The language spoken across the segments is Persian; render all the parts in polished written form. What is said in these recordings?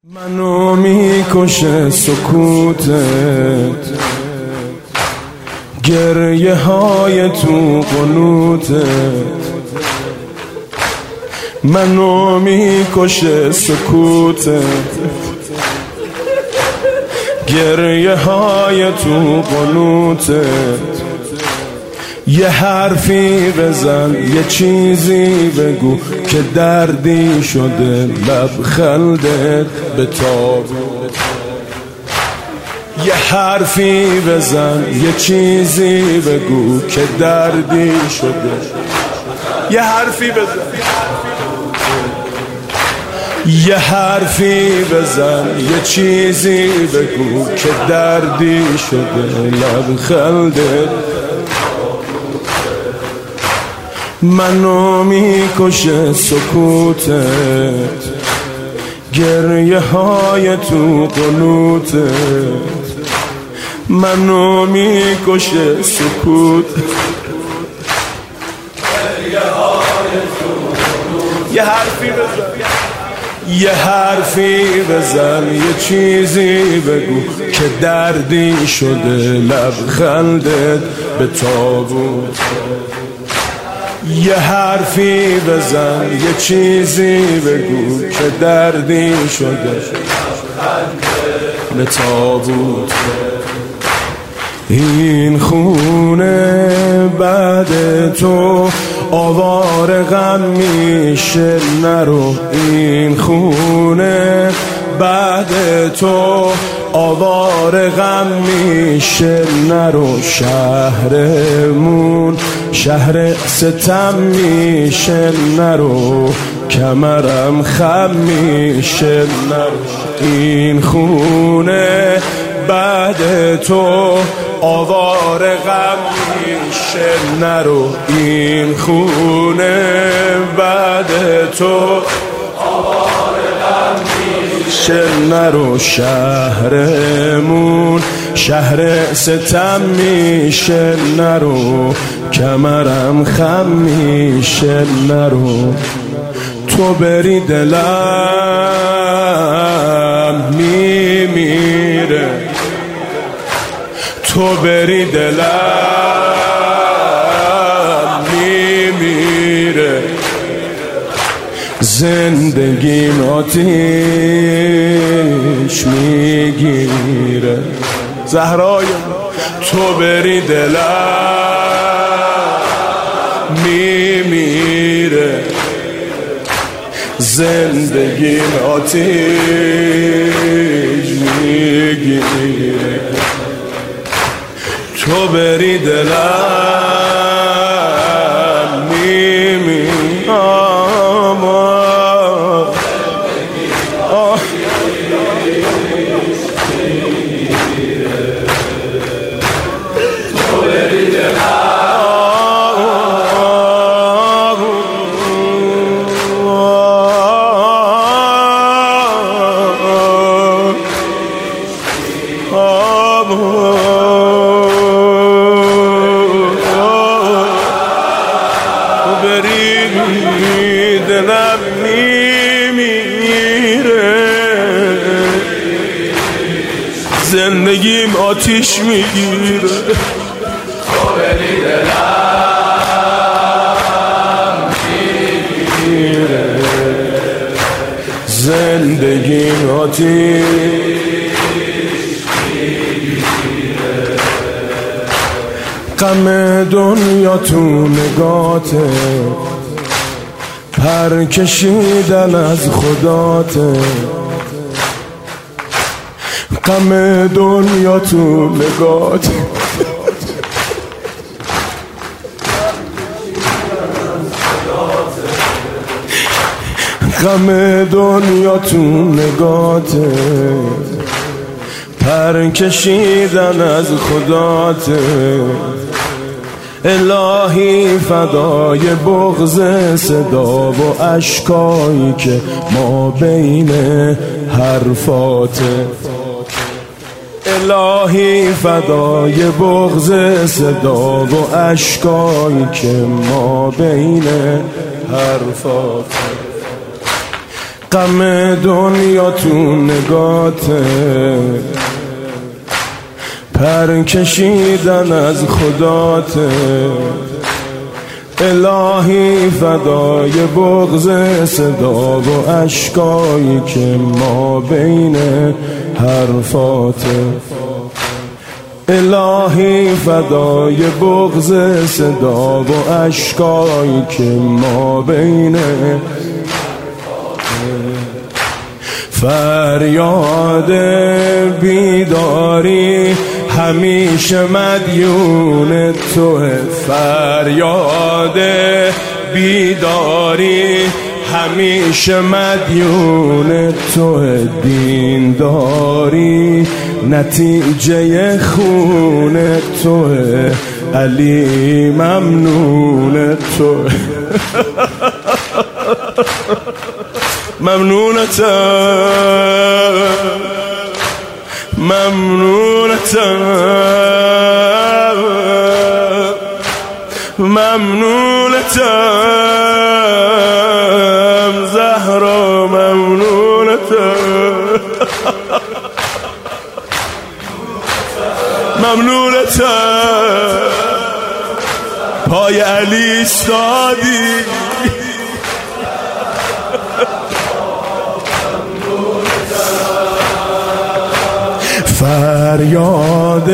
منو میکشه سکوتت، گریه های تو قنوتت. منو میکشه سکوتت، گریه های تو قنوتت. یه حرفی بزن، یه چیزی بگو که دردی شده لبخندت به تابوت. یه حرفی بزن، یه چیزی بگو که دردی شده. یه حرفی بزن، یه حرفی بزن، یه چیزی بگو که دردی شده لبخندت. منو میکشه سکوتت، گریه های تو قنوتت. منو میکشه سکوت، یه حرفی بزن، یه حرفی بزن، یه چیزی بگو که دردی شده لبخندت به تابوت. یه حرفی بزن، یه چیزی بگو که دردی شده به تابوت. این خونه بعد تو آوار غم میشه نرو. این خونه بعد تو آوار غم میشه نرو. شهرمون شهر ستم میشه نرو. کمرم خم میشه نرو. این خونه بعد تو آوار غم میشه نرو. این خونه بعد تو آوار غم میشه نرو. شهرمون شهر ستم میشه نرو. کمرم خم میشه نرو. تو بری دلم میمیره، تو بری دلم میمیره. زندگیم آتیش میگیره. زهرای تو بری دلم میمیره. زندگیم آتیش میگیره. تو بری دلم میمیره. دلم میمیره. زندگیم آتیش میگیره. تو بری دلم میمیره. زندگیم آتیش میگیره. غم دنیا تو نگاته، پر کشیدن از خداته. غم دنیا تو نگاته، غم دنیا تو نگاته. پر کشیدن از خداته. الهی فدای بغض صدا و اشکایی که ما بین حرفاته. الهی فدای بغض صدا و اشکایی که ما بین حرفاته. غم دنیا تو نگاته، پر کشیدن از خداته. الهی فدای بغض صدا و اشکایی که ما بین حرفاته. الهی فدای بغض صدا و اشکایی که ما بین فریاد بیداری همیشه مدیون توه. فریاد بیداری همیشه مدیون توه. دینداری نتیجه خون توه. علی ممنون توه. ممنونتم ممنونتم ممنونتم زهرا ممنونتم ممنونتم پای علی استادی فریاد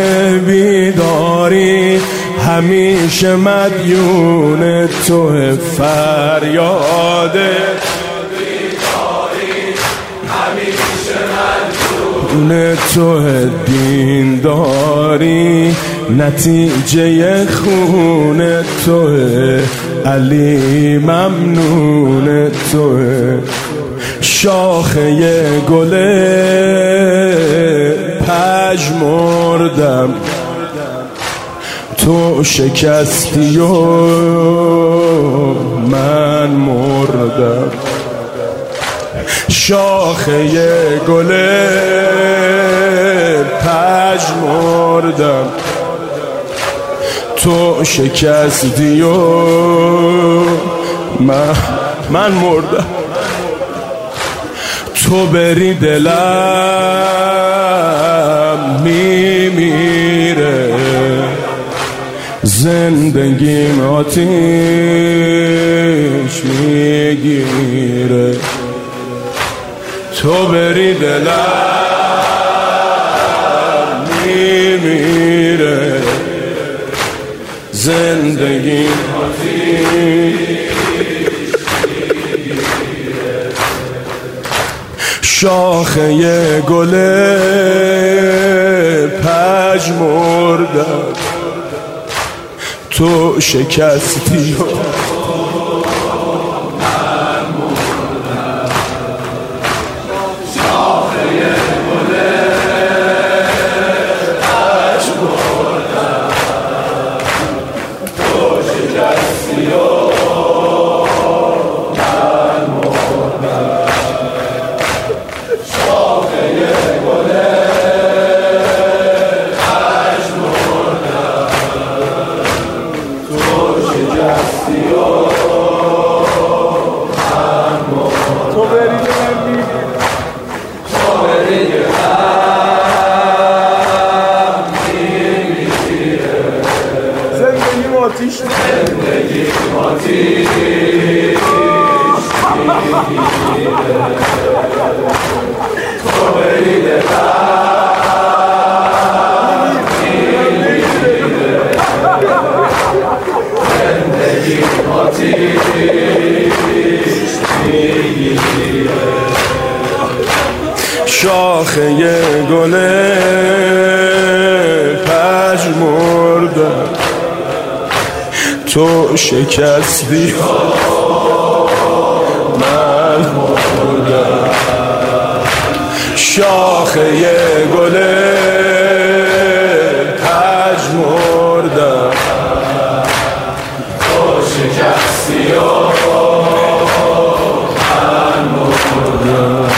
بیداری همیشه مدیون توه. فریاد بیداری همیشه مدیون توه. دینداری نتیجه خون توه. علی ممنون توه. شاخه گله پژمردم تو شکستی و من مردم. شاخه گله پژمردم تو شکستی و من مردم. تو بری دلم میمیره، زندگیم آتیش میگیره. تو بری دلم میمیره، زندگیم آتیش. شاخه گله پژمردم تو شکستی و من مردم. شاخه گله پژمردم تو شکستی و من مردم. زندگی آتیش میگیره. تو بری دلم میمیره، زندگی آتیش میگیره. شاخه گله پژمردم تو شکستی من مردم. شاخه گله پژمردم تو شکستی و من مردم.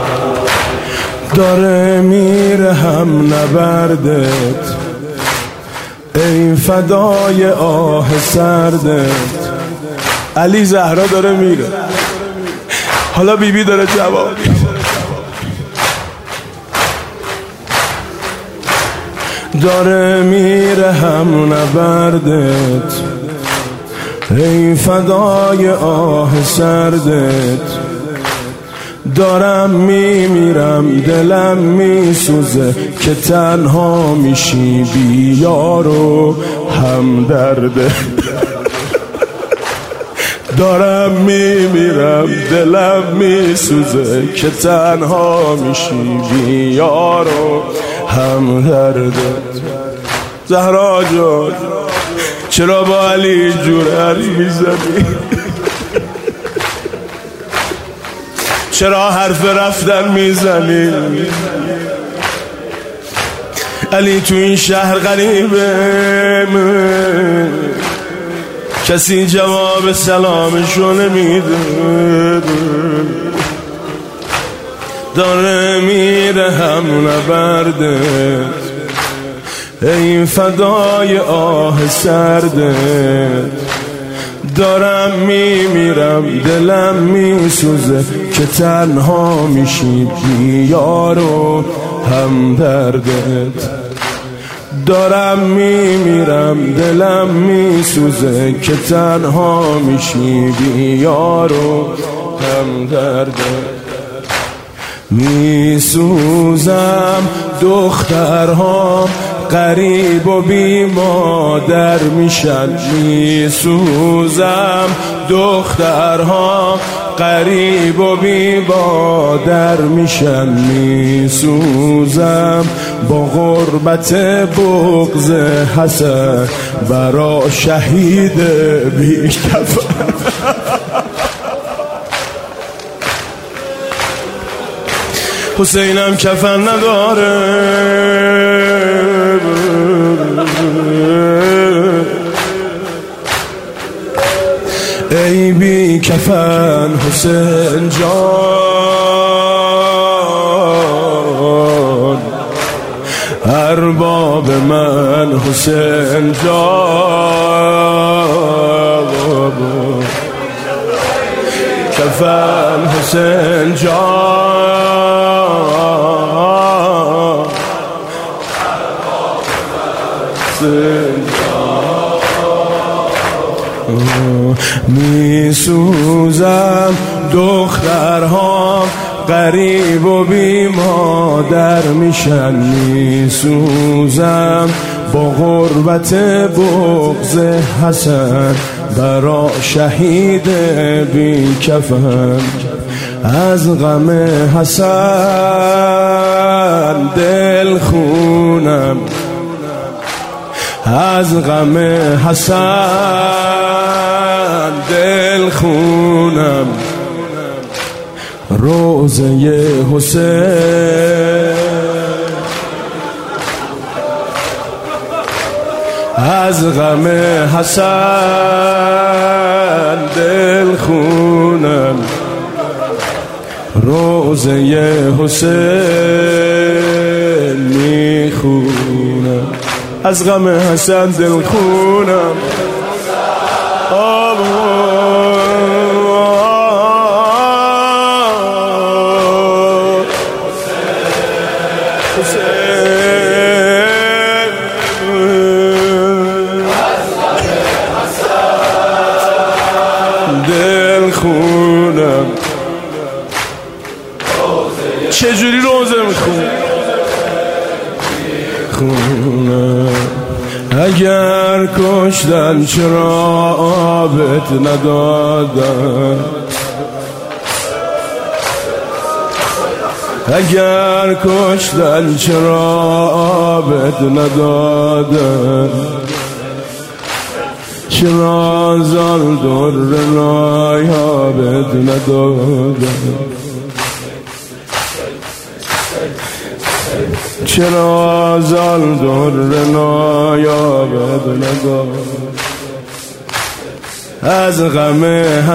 داره میره هم نبردت ای فدای آه سردت. علی زهرا داره میره، حالا بیبی داره جواب داره میره هم نبردت ای فدای آه سردت دارم میمیرم دلم میسوزه که تنها میشی بی یار و هم درده دارم میمیرم دلم میسوزه که تنها میشی بی یار و هم درده زهرا جان چرا با علی جور حرف میزنی چرا حرف رفتن میزنی علی تو این شهر غریبه کسی جواب سلامشو نمیده داره میره هم نبردت ای فدای آه سردت دارم میمیرم دلم میسوزه که تنها میشی بی یار و هم دردت دارم میمیرم دلم میسوزه که تنها میشی بی یار و هم دردت میسوزم دخترها غریب و بی مادر میشن میسوزم دخترها غریب و بی مادر میشن میسوزم با غربت بغض حسن برا شهید بی کفن حسینم کفن نداره ای بی کفن حسین جان ارباب من حسین جان کفن حسین جان میسوزم دخترها غریب و بی مادر میشن میسوزم با غربت بغض حسن برا شهید بی کفن از غم حسن دل خونم از غم حسن دل خونم روزه حسین از غم حسن دل خونم روزه حسین میخونم از غم حسن دل خونم دل خونم چجوری روزه میخونم اگر کشتن چرا آبت ندادن اگر کشتن چرا آبت ندادن چرا زال در نایابت ندادن چرا زال در نایابت ندادن از غم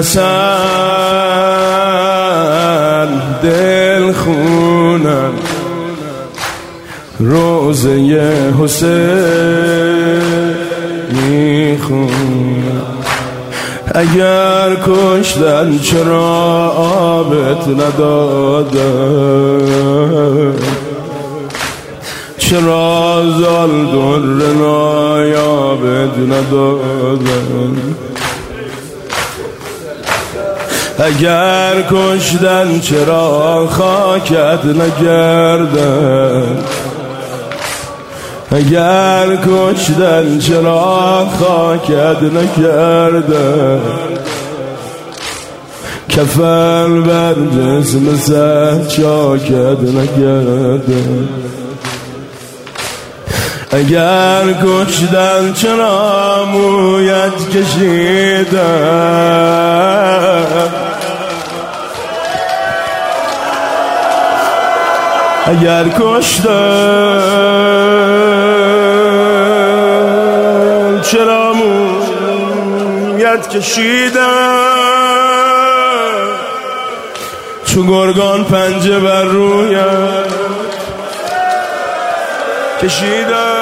حسن دل خونم روزه حسین میخونم اگر کشتن چرا آبت ندادن، چرا زال در نایابت ندادن، اگر کشتن چرا خاکت نگردن، اگر کشتن چرا خاکت نکردن، کفن بر جسم سر چاکت نکردن، اگر کشتن چرا مویت کشیدن، اگر کشتن چرا مویت کشیدن، چو گرگان پنجه بر رویت کشیدن،